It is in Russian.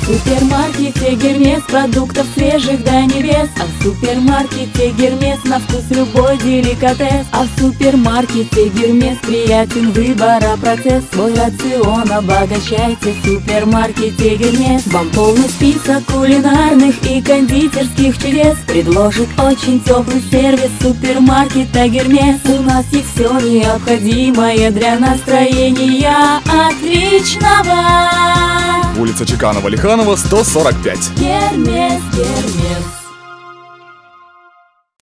В супермаркете Гермес продуктов свежих до небес. А в супермаркете Гермес на вкус любой деликатес. А в супермаркете Гермес приятен выбора процесс. Свой рацион обогащайте в супермаркете Гермес. Вам полный список кулинарных и кондитерских чудес предложит очень теплый сервис супермаркета Гермес. У нас есть все необходимое для настроения отличного. Улица Чеканова-Лиханова, 145. Гермес, Гермес.